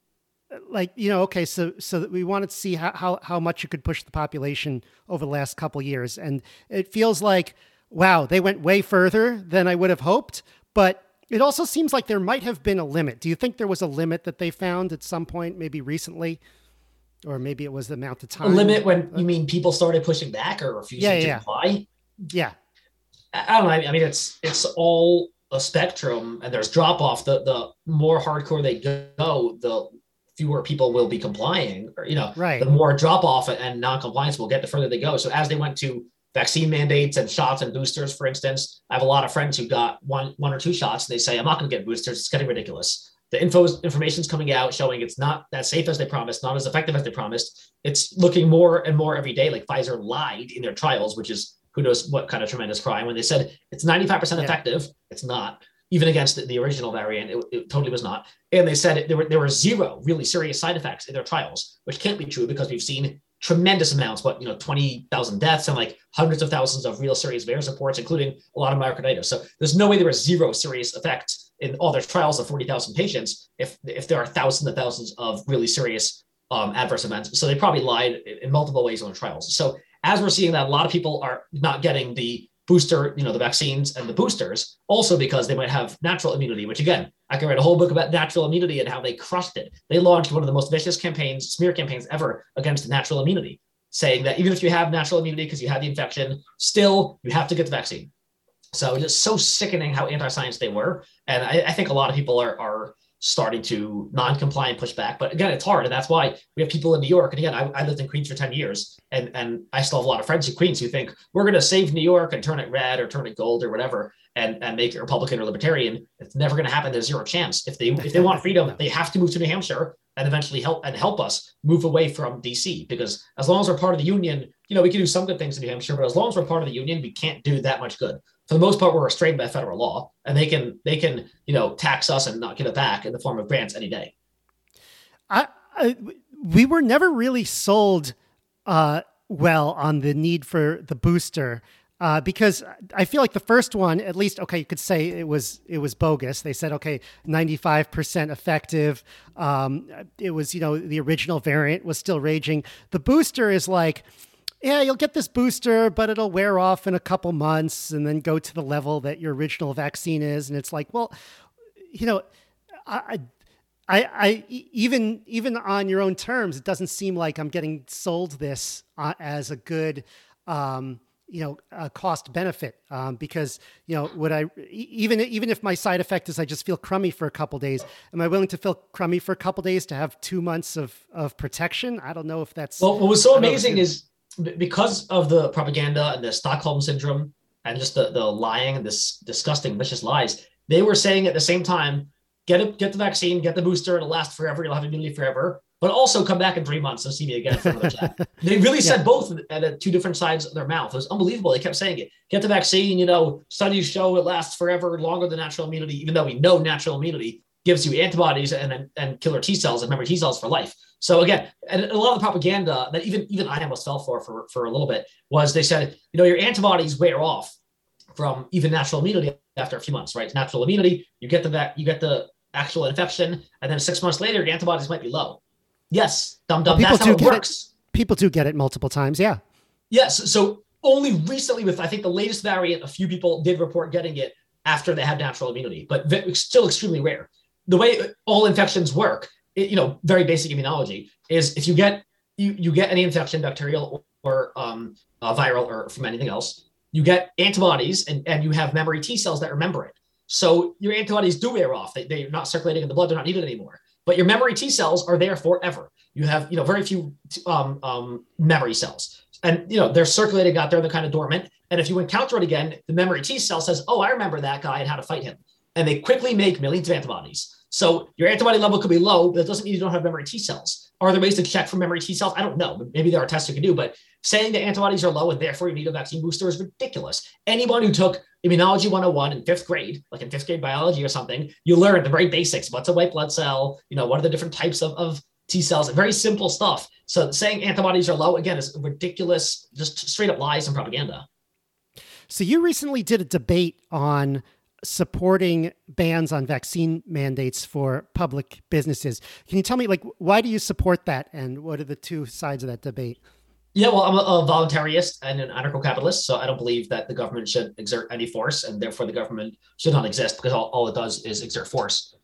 okay, so that we wanted to see how much you could push the population over the last couple of years. And it feels like, wow, they went way further than I would have hoped. But it also seems like there might have been a limit. Do you think there was a limit that they found at some point, maybe recently? Or maybe it was the amount of time? A limit when you mean people started pushing back or refusing to comply? Yeah. I don't know. I mean, it's all a spectrum, and there's drop off. The more hardcore they go, the fewer people will be complying, or, right. The more drop off and non-compliance will get, the further they go. So as they went to vaccine mandates and shots and boosters, for instance, I have a lot of friends who got one or two shots. And they say, I'm not going to get boosters. It's getting ridiculous. The information's coming out showing it's not that safe as they promised, not as effective as they promised. It's looking more and more every day like Pfizer lied in their trials, which is who knows what kind of tremendous crime. When they said it's 95% effective, it's not. Even against the original variant, it totally was not. And they said there were zero really serious side effects in their trials, which can't be true because we've seen tremendous amounts, 20,000 deaths and like hundreds of thousands of real serious virus reports, including a lot of myocarditis. So there's no way there was zero serious effect in all their trials of 40,000 patients if there are thousands and thousands of really serious adverse events. So they probably lied in multiple ways on their trials. So as we're seeing that, a lot of people are not getting the booster, the vaccines and the boosters, also because they might have natural immunity, which again, I can write a whole book about natural immunity and how they crushed it. They launched one of the most vicious campaigns, smear campaigns ever against natural immunity, saying that even if you have natural immunity because you had the infection, still you have to get the vaccine. So it's so sickening how anti-science they were. And I think a lot of people are starting to non-comply and push back. But again, it's hard. And that's why we have people in New York. And again, I lived in Queens for 10 years. And I still have a lot of friends in Queens who think we're going to save New York and turn it red or turn it gold or whatever. and make it Republican or Libertarian. It's never going to happen. There's zero chance. If they want freedom, they have to move to New Hampshire and eventually help us move away from DC. Because as long as we're part of the Union, we can do some good things in New Hampshire, but as long as we're part of the Union, we can't do that much good. For the most part, we're restrained by federal law, and they can tax us and not give it back in the form of grants any day. We were never really sold well on the need for the booster. Because I feel like the first one, at least, okay, you could say it was bogus. They said, okay, 95% effective. It was, the original variant was still raging. The booster is like, yeah, you'll get this booster, but it'll wear off in a couple months and then go to the level that your original vaccine is. And it's like, well, I even on your own terms, it doesn't seem like I'm getting sold this as a good, cost benefit, because, would I, even if my side effect is I just feel crummy for a couple days, am I willing to feel crummy for a couple days to have 2 months of protection? I don't know if that's. Well, what was so amazing is because of the propaganda and the Stockholm syndrome and just the lying and this disgusting, vicious lies, they were saying at the same time, get the vaccine, get the booster, it'll last forever, you'll have immunity forever. But also come back in 3 months and see me again for another chat. They really said both at two different sides of their mouth. It was unbelievable. They kept saying it. Get the vaccine, studies show it lasts forever, longer than natural immunity, even though we know natural immunity gives you antibodies and killer T cells and memory T cells for life. So again, and a lot of the propaganda that even I almost fell for a little bit was they said, your antibodies wear off from even natural immunity after a few months, right? It's natural immunity, you get the actual infection, and then 6 months later, your antibodies might be low. Yes, that's how it works. People do get it multiple times, yeah. Yes, so only recently with, I think, the latest variant, a few people did report getting it after they had natural immunity, but still extremely rare. The way all infections work, very basic immunology, is if you get any infection, bacterial or viral or from anything else, you get antibodies and you have memory T cells that remember it. So your antibodies do wear off. They're not circulating in the blood. They're not needed anymore. But your memory T cells are there forever. You have, very few memory cells. And, they're circulating out there. They're kind of dormant. And if you encounter it again, the memory T cell says, oh, I remember that guy and how to fight him. And they quickly make millions of antibodies. So your antibody level could be low, but it doesn't mean you don't have memory T cells. Are there ways to check for memory T cells? I don't know. Maybe there are tests you can do, but saying that antibodies are low and therefore you need a vaccine booster is ridiculous. Anyone who took Immunology 101 in fifth grade, like in fifth grade biology or something, you learn the very basics. What's a white blood cell? What are the different types of T cells? Very simple stuff. So saying antibodies are low, again, is ridiculous, just straight up lies and propaganda. So you recently did a debate on supporting bans on vaccine mandates for public businesses. Can you tell me, why do you support that? And what are the two sides of that debate? Yeah, well, I'm a voluntarist and an anarcho-capitalist, so I don't believe that the government should exert any force, and therefore the government should not exist because all it does is exert force.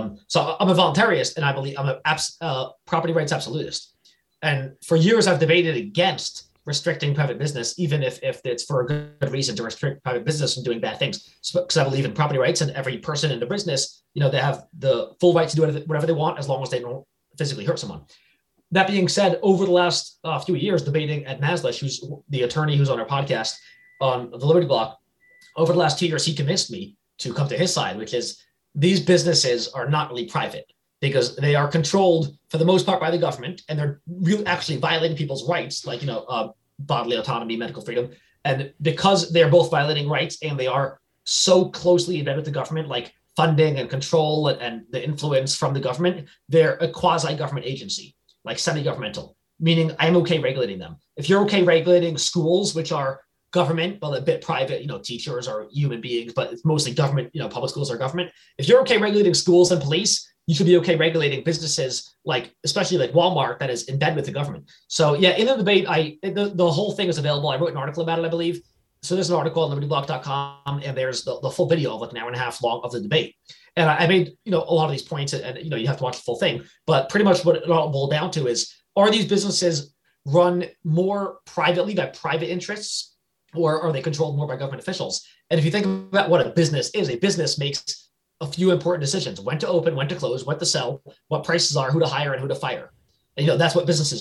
So I'm a voluntarist, and I believe I'm a property rights absolutist. And for years, I've debated against restricting private business, even if it's for a good reason to restrict private business from doing bad things. Because I believe in property rights, and every person in the business, they have the full right to do whatever they want as long as they don't physically hurt someone. That being said, over the last few years, debating Ed Maslish, who's the attorney who's on our podcast on the Liberty Block, over the last 2 years, he convinced me to come to his side, which is these businesses are not really private because they are controlled for the most part by the government, and they're really actually violating people's rights, like, bodily autonomy, medical freedom. And because they're both violating rights and they are so closely embedded with the government, like funding and control and the influence from the government, they're a quasi-government agency. Like semi-governmental, meaning I'm okay regulating them. If you're okay regulating schools, which are government, but a bit private, teachers are human beings, but it's mostly government, public schools are government. If you're okay regulating schools and police, you should be okay regulating businesses, especially like Walmart, that is in bed with the government. So yeah, in the debate, the whole thing is available. I wrote an article about it, I believe. So there's an article on libertyblock.com, and there's the full video of an hour and a half long of the debate. And I made, a lot of these points, and you have to watch the full thing. But pretty much what it all boiled down to is, are these businesses run more privately by private interests, or are they controlled more by government officials? And if you think about what a business makes a few important decisions: when to open, when to close, what to sell, what prices are, who to hire, and who to fire. And that's what businesses do.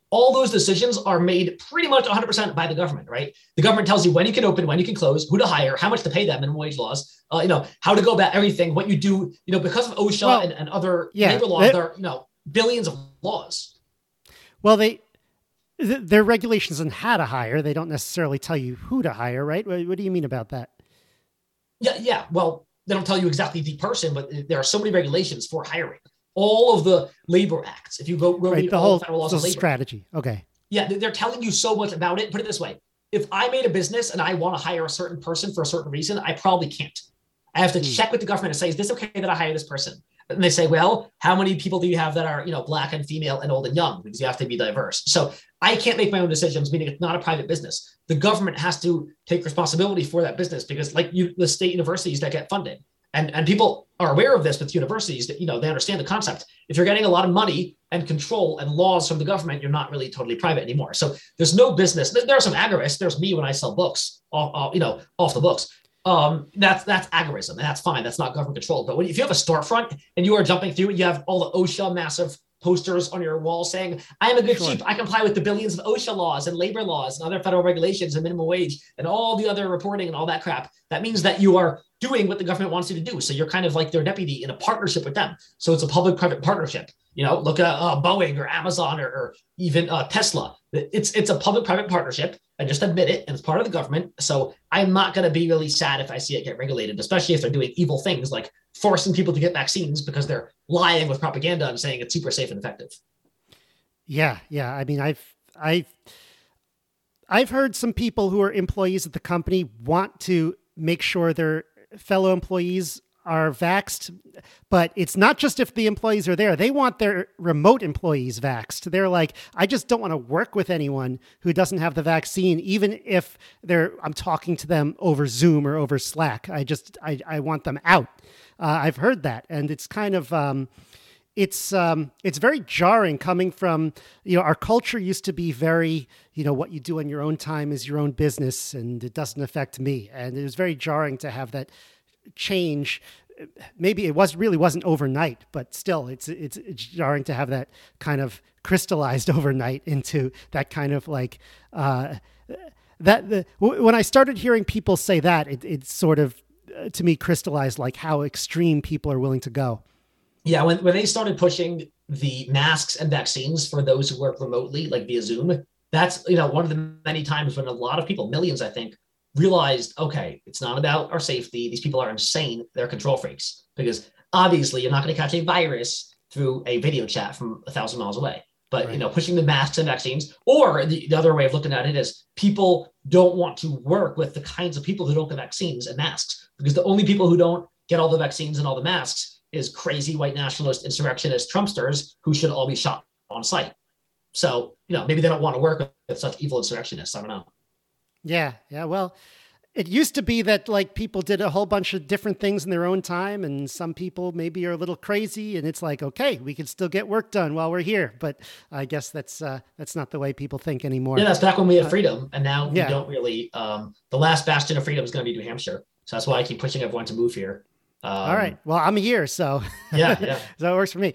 all those decisions are made pretty much 100% by the government, right? The government tells you when you can open, when you can close, who to hire, how much to pay them, minimum wage laws, how to go about everything, what you do, because of OSHA and other labor laws, there are, billions of laws. Well, their regulations on how to hire, they don't necessarily tell you who to hire, right? What do you mean about that? Yeah. Well, they don't tell you exactly the person, but there are so many regulations for hiring. All of the labor acts, if you go read all the federal laws on labor. Strategy. Okay. Yeah, they're telling you so much about it. Put it this way. If I made a business and I want to hire a certain person for a certain reason, I probably can't. I have to check with the government and say, is this okay that I hire this person? And they say, well, how many people do you have that are, black and female and old and young? Because you have to be diverse. So I can't make my own decisions, meaning it's not a private business. The government has to take responsibility for that business because the state universities that get funded. And people are aware of this with universities that, they understand the concept. If you're getting a lot of money and control and laws from the government, you're not really totally private anymore. So there's no business. There are some agorists. There's me when I sell books, off the books. That's agorism, and that's fine. That's not government controlled. But if you have a storefront and you are jumping through, you have all the OSHA massive posters on your wall saying, I am a good sheep. I comply with the billions of OSHA laws and labor laws and other federal regulations and minimum wage and all the other reporting and all that crap. That means that you are doing what the government wants you to do. So you're kind of like their deputy in a partnership with them. So it's a public-private partnership. Look at Boeing or Amazon or even Tesla. It's a public-private partnership, and just admit it, and it's part of the government. So I'm not going to be really sad if I see it get regulated, especially if they're doing evil things like forcing people to get vaccines because they're lying with propaganda and saying it's super safe and effective. Yeah. I mean, I've heard some people who are employees at the company want to make sure their fellow employees are vaxxed, but it's not just if the employees are there. They want their remote employees vaxxed. They're like, I just don't want to work with anyone who doesn't have the vaccine, even if I'm talking to them over Zoom or over Slack. I want them out. I've heard that. And it's kind of, it's very jarring coming from, our culture used to be very, what you do on your own time is your own business and it doesn't affect me. And it was very jarring to have that change. Maybe it really wasn't overnight, but still it's jarring to have that kind of crystallized overnight into that kind of like, when I started hearing people say that, it sort of, to me, crystallized like how extreme people are willing to go. Yeah, when they started pushing the masks and vaccines for those who work remotely, like via Zoom, that's one of the many times when a lot of people, millions, I think, realized, okay, it's not about our safety. These people are insane. They're control freaks because obviously you're not going to catch a virus through a video chat from 1,000 miles away. But, right. Pushing the masks and vaccines, or the other way of looking at it is people don't want to work with the kinds of people who don't get vaccines and masks because the only people who don't get all the vaccines and all the masks is crazy white nationalist, insurrectionist Trumpsters who should all be shot on sight. So, maybe they don't want to work with such evil insurrectionists. I don't know. Yeah. Well, it used to be that like people did a whole bunch of different things in their own time, and some people maybe are a little crazy, and it's like, okay, we can still get work done while we're here. But I guess that's not the way people think anymore. Yeah, that's back when we had freedom, and now we don't really. The last bastion of freedom is going to be New Hampshire, so that's why I keep pushing everyone to move here. All right. Well, I'm here, so yeah. So it works for me.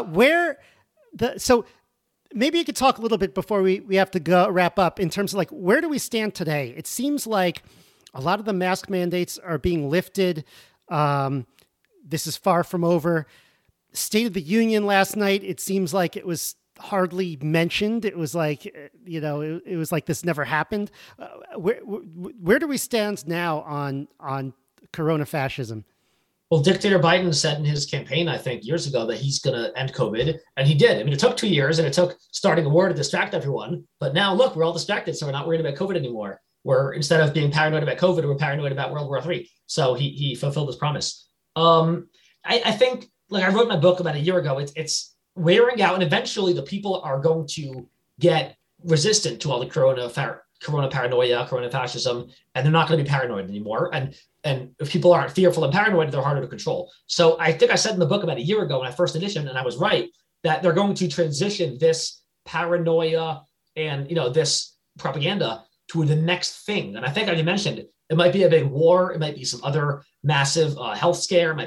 So maybe you could talk a little bit before we have to go wrap up in terms of like, where do we stand today? It seems like a lot of the mask mandates are being lifted. This is far from over. State of the Union last night, it seems like it was hardly mentioned. It was like, it was like this never happened. Where do we stand now on corona fascism? Well, Dictator Biden said in his campaign, I think years ago, that he's going to end COVID. And he did. I mean, it took 2 years and it took starting a war to distract everyone. But now, look, we're all distracted. So we're not worried about COVID anymore. Instead of being paranoid about COVID, we're paranoid about World War III. So he fulfilled his promise. I think, like I wrote my book about a year ago, it's wearing out. And eventually the people are going to get resistant to all the corona paranoia, corona fascism, and they're not going to be paranoid anymore. And if people aren't fearful and paranoid, they're harder to control. So I think I said in the book about a year ago in my first edition, and I was right, that they're going to transition this paranoia and, this propaganda to the next thing. And I think I mentioned it might be a big war. It might be some other massive health scare. It might be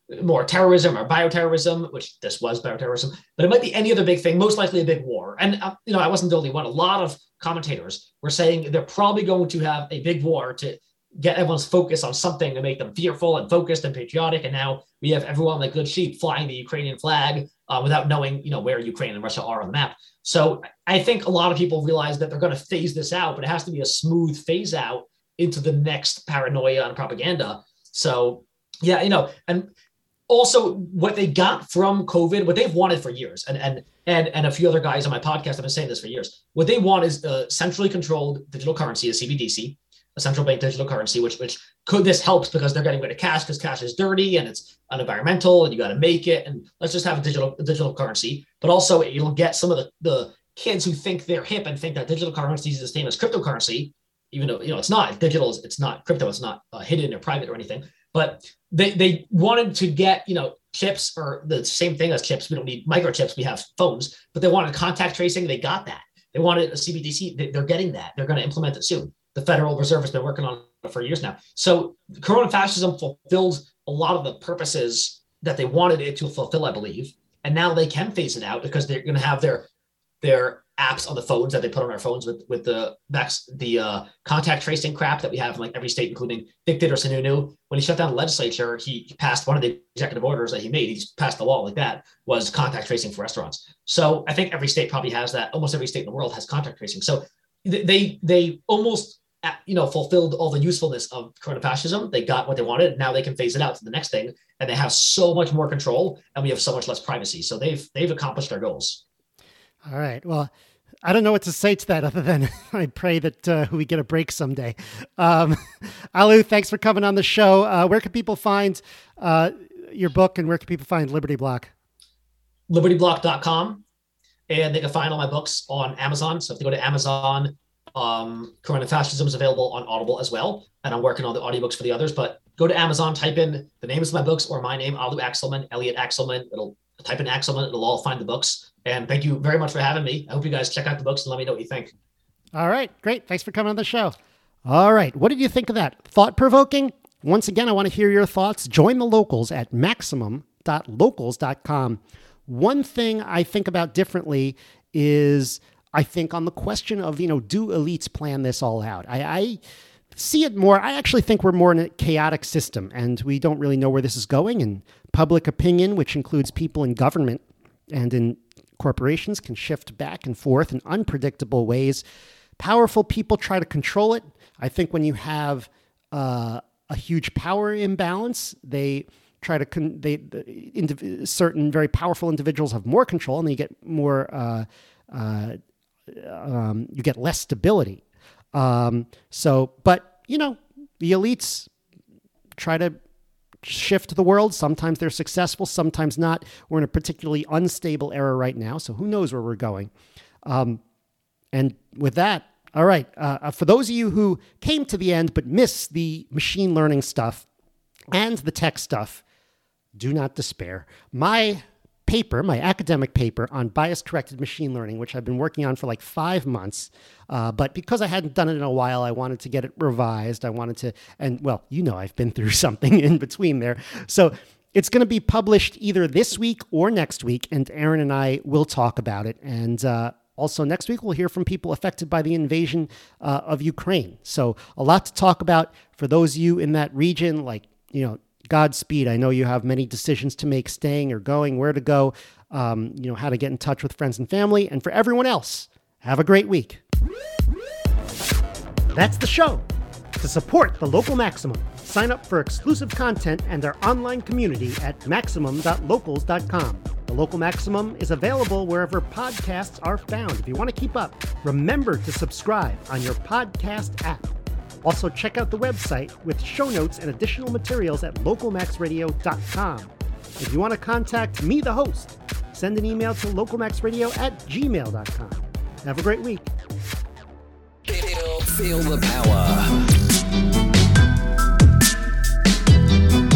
more terrorism or bioterrorism, which this was bioterrorism, but it might be any other big thing, most likely a big war. And, I wasn't the only one. A lot of commentators were saying they're probably going to have a big war to get everyone's focus on something to make them fearful and focused and patriotic. And now we have everyone like good sheep flying the Ukrainian flag without knowing, where Ukraine and Russia are on the map. So I think a lot of people realize that they're going to phase this out, but it has to be a smooth phase out into the next paranoia and propaganda. So, yeah, and also what they got from COVID, what they've wanted for years, and a few other guys on my podcast have been saying this for years, what they want is a centrally controlled digital currency, a CBDC, a central bank digital currency, which this helps because they're getting rid of cash because cash is dirty and it's unenvironmental and you got to make it. And let's just have a digital currency. But also it'll get some of the kids who think they're hip and think that digital currency is the same as cryptocurrency, even though, it's not digital, it's not crypto, it's not hidden or private or anything. But they wanted to get, chips, or the same thing as chips. We don't need microchips, we have phones, but they wanted contact tracing. They got that. They wanted a CBDC. They're getting that. They're going to implement it soon. The Federal Reserve has been working on it for years now. So corona fascism fulfilled a lot of the purposes that they wanted it to fulfill, I believe. And now they can phase it out because they're going to have their apps on the phones that they put on our phones with the contact tracing crap that we have in like every state, including Dictator Sununu. When he shut down the legislature, he passed one of the executive orders that he made. He just passed the law like that, was contact tracing for restaurants. So I think every state probably has that. Almost every state in the world has contact tracing. So they almost fulfilled all the usefulness of corona fascism. They got what they wanted. Now they can phase it out to the next thing, and they have so much more control, and we have so much less privacy. So they've accomplished their goals. All right. Well, I don't know what to say to that other than I pray that we get a break someday. Alu, thanks for coming on the show. Where can people find your book, and where can people find Liberty Block? LibertyBlock.com, and they can find all my books on Amazon. So if they go to Amazon, Corona Fascism is available on Audible as well. And I'm working on the audiobooks for the others, but go to Amazon, type in the names of my books or my name, Alu Axelman, Elliot Axelman. Type in Axelman, it'll all find the books. And thank you very much for having me. I hope you guys check out the books and let me know what you think. All right, great. Thanks for coming on the show. All right, what did you think of that? Thought-provoking? Once again, I want to hear your thoughts. Join the locals at maximum.locals.com. One thing I think about differently is I think on the question of, do elites plan this all out? I see it more. I actually think we're more in a chaotic system, and we don't really know where this is going. And public opinion, which includes people in government and in corporations, can shift back and forth in unpredictable ways. Powerful people try to control it. I think when you have a huge power imbalance, they try to certain very powerful individuals have more control, and they get more. You get less stability. But the elites try to shift the world. Sometimes they're successful, sometimes not. We're in a particularly unstable era right now, so who knows where we're going. And with that, all right, for those of you who came to the end but missed the machine learning stuff and the tech stuff, do not despair. My academic paper on bias-corrected machine learning, which I've been working on for like 5 months, but because I hadn't done it in a while, I wanted to get it revised. I've been through something in between there. So it's going to be published either this week or next week, and Aaron and I will talk about it. And also next week, we'll hear from people affected by the invasion of Ukraine. So a lot to talk about for those of you in that region, Godspeed. I know you have many decisions to make, staying or going, where to go, how to get in touch with friends and family. And for everyone else, have a great week. That's the show. To support the Local Maximum, sign up for exclusive content and our online community at maximum.locals.com. The Local Maximum is available wherever podcasts are found. If you want to keep up, remember to subscribe on your podcast app. Also, check out the website with show notes and additional materials at localmaxradio.com. If you want to contact me, the host, send an email to localmaxradio@gmail.com. Have a great week. Feel the power.